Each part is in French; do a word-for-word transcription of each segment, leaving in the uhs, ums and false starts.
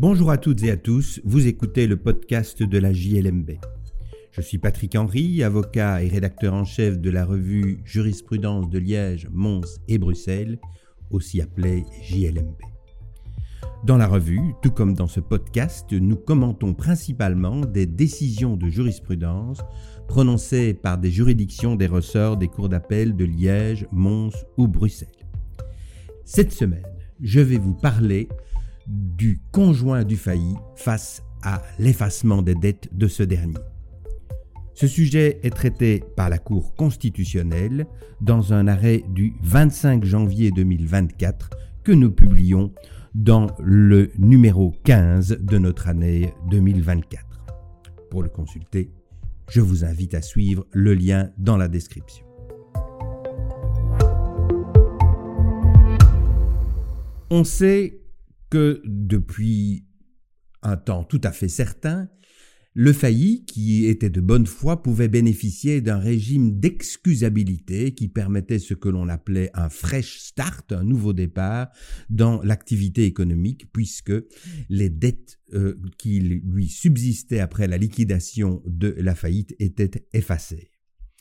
Bonjour à toutes et à tous, vous écoutez le podcast de la J L M B. Je suis Patrick Henry, avocat et rédacteur en chef de la revue Jurisprudence de Liège, Mons et Bruxelles, aussi appelée J L M B. Dans la revue, tout comme dans ce podcast, nous commentons principalement des décisions de jurisprudence prononcées par des juridictions des ressorts des cours d'appel de Liège, Mons ou Bruxelles. Cette semaine, je vais vous parler du conjoint du failli face à l'effacement des dettes de ce dernier. Ce sujet est traité par la Cour constitutionnelle dans un arrêt du vingt-cinq janvier deux mille vingt-quatre que nous publions dans le numéro quinze de notre année deux mille vingt-quatre. Pour le consulter, je vous invite à suivre le lien dans la description. On sait que depuis un temps tout à fait certain, le failli, qui était de bonne foi, pouvait bénéficier d'un régime d'excusabilité qui permettait ce que l'on appelait un fresh start, un nouveau départ dans l'activité économique, puisque les dettes euh, qui lui subsistaient après la liquidation de la faillite étaient effacées.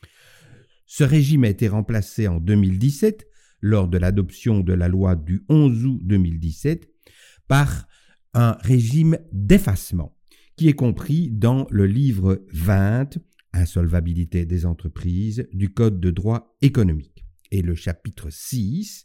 Ce régime a été remplacé en deux mille dix-sept, lors de l'adoption de la loi du onze août deux mille dix-sept, par un régime d'effacement qui est compris dans le livre vingt, Insolvabilité des entreprises, du Code de droit économique. Et le chapitre six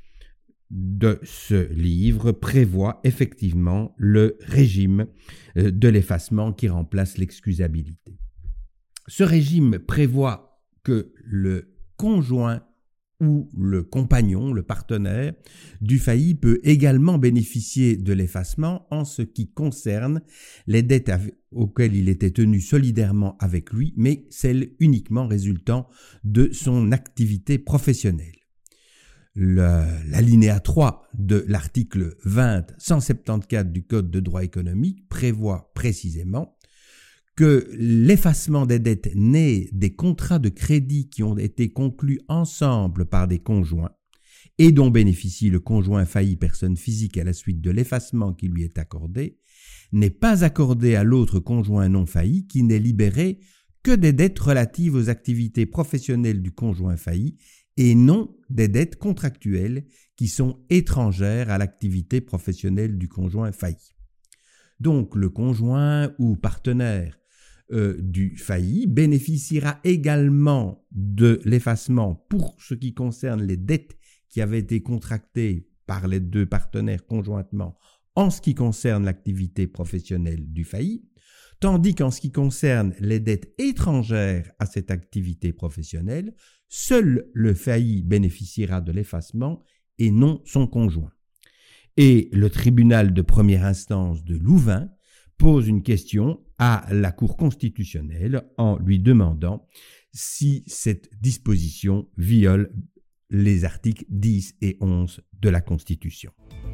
de ce livre prévoit effectivement le régime de l'effacement qui remplace l'excusabilité. Ce régime prévoit que le conjoint ou le compagnon, le partenaire du failli peut également bénéficier de l'effacement en ce qui concerne les dettes auxquelles il était tenu solidairement avec lui, mais celles uniquement résultant de son activité professionnelle. Le, l'alinéa trois de l'article vingt cent soixante-quatorze du Code de droit économique prévoit précisément que l'effacement des dettes nées des contrats de crédit qui ont été conclus ensemble par des conjoints et dont bénéficie le conjoint failli personne physique à la suite de l'effacement qui lui est accordé, n'est pas accordé à l'autre conjoint non failli qui n'est libéré que des dettes relatives aux activités professionnelles du conjoint failli et non des dettes contractuelles qui sont étrangères à l'activité professionnelle du conjoint failli. Donc le conjoint ou partenaire Euh, du failli bénéficiera également de l'effacement pour ce qui concerne les dettes qui avaient été contractées par les deux partenaires conjointement en ce qui concerne l'activité professionnelle du failli, tandis qu'en ce qui concerne les dettes étrangères à cette activité professionnelle, seul le failli bénéficiera de l'effacement et non son conjoint. Et le tribunal de première instance de Louvain pose une question à la Cour constitutionnelle en lui demandant si cette disposition viole les articles dix et onze de la Constitution.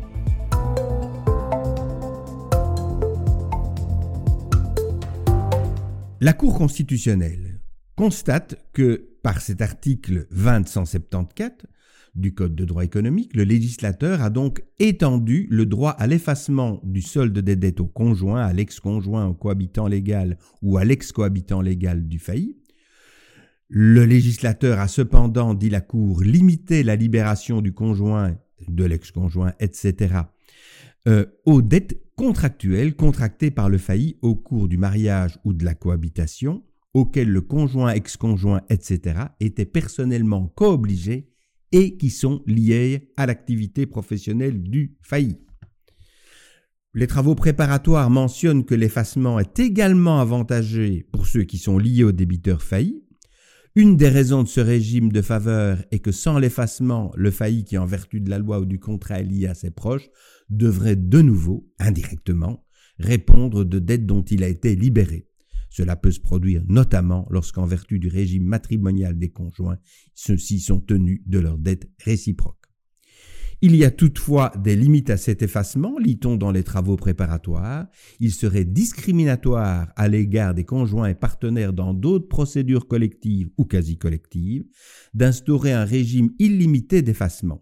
La Cour constitutionnelle constate que par cet article vingt cent soixante-quatorze du Code de droit économique, le législateur a donc étendu le droit à l'effacement du solde des dettes au conjoint, à l'ex-conjoint, au cohabitant légal ou à l'ex-cohabitant légal du failli. Le législateur a cependant, dit la Cour, limité la libération du conjoint, de l'ex-conjoint, et cetera, euh, aux dettes contractuelles contractées par le failli au cours du mariage ou de la cohabitation, auxquelles le conjoint, ex-conjoint, et cetera, était personnellement co-obligé et qui sont liées à l'activité professionnelle du failli. Les travaux préparatoires mentionnent que l'effacement est également avantageux pour ceux qui sont liés au débiteur failli. Une des raisons de ce régime de faveur est que sans l'effacement, le failli qui en vertu de la loi ou du contrat est lié à ses proches devrait de nouveau, indirectement, répondre de dettes dont il a été libéré. Cela peut se produire notamment lorsqu'en vertu du régime matrimonial des conjoints, ceux-ci sont tenus de leurs dettes réciproques. Il y a toutefois des limites à cet effacement, lit-on dans les travaux préparatoires. Il serait discriminatoire à l'égard des conjoints et partenaires dans d'autres procédures collectives ou quasi-collectives d'instaurer un régime illimité d'effacement.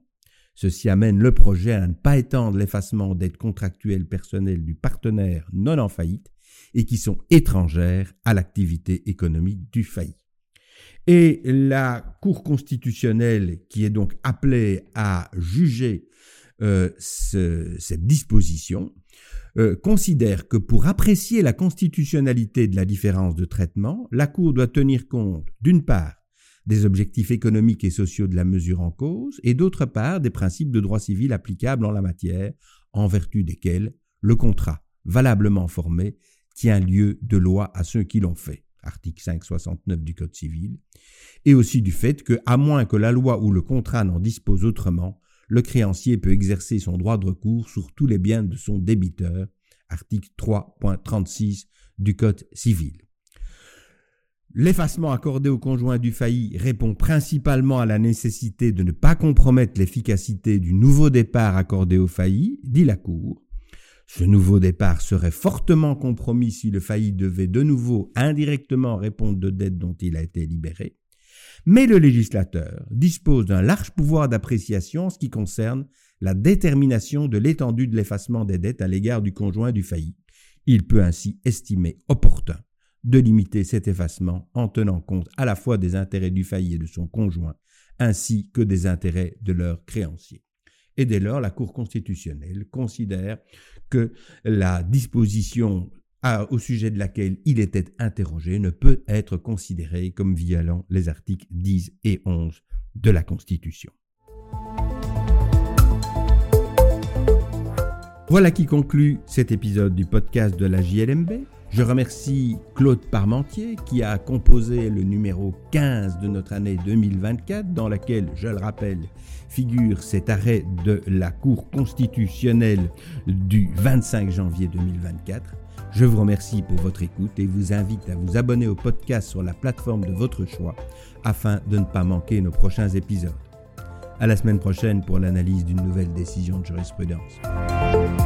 Ceci amène le projet à ne pas étendre l'effacement dettes contractuelles personnelles du partenaire non en faillite et qui sont étrangères à l'activité économique du failli. Et la Cour constitutionnelle, qui est donc appelée à juger euh, ce, cette disposition, euh, considère que pour apprécier la constitutionnalité de la différence de traitement, la Cour doit tenir compte, d'une part, des objectifs économiques et sociaux de la mesure en cause, et d'autre part, des principes de droit civil applicables en la matière, en vertu desquels le contrat, valablement formé, tient lieu de loi à ceux qui l'ont fait. Article cinq cent soixante-neuf du Code civil, et aussi du fait que, à moins que la loi ou le contrat n'en dispose autrement, le créancier peut exercer son droit de recours sur tous les biens de son débiteur. Article trois point trente-six du Code civil. L'effacement accordé au conjoint du failli répond principalement à la nécessité de ne pas compromettre l'efficacité du nouveau départ accordé au failli, dit la Cour. Ce nouveau départ serait fortement compromis si le failli devait de nouveau indirectement répondre de dettes dont il a été libéré. Mais le législateur dispose d'un large pouvoir d'appréciation en ce qui concerne la détermination de l'étendue de l'effacement des dettes à l'égard du conjoint du failli. Il peut ainsi estimer opportun de limiter cet effacement en tenant compte à la fois des intérêts du failli et de son conjoint, ainsi que des intérêts de leurs créanciers. Et dès lors, la Cour constitutionnelle considère que la disposition à, au sujet de laquelle il était interrogé ne peut être considérée comme violant les articles dix et onze de la Constitution. Voilà qui conclut cet épisode du podcast de la J L M B. Je remercie Claude Parmentier qui a composé le numéro quinze de notre année deux mille vingt-quatre, dans laquelle, je le rappelle, figure cet arrêt de la Cour constitutionnelle du vingt-cinq janvier deux mille vingt-quatre. Je vous remercie pour votre écoute et vous invite à vous abonner au podcast sur la plateforme de votre choix afin de ne pas manquer nos prochains épisodes. À la semaine prochaine pour l'analyse d'une nouvelle décision de jurisprudence.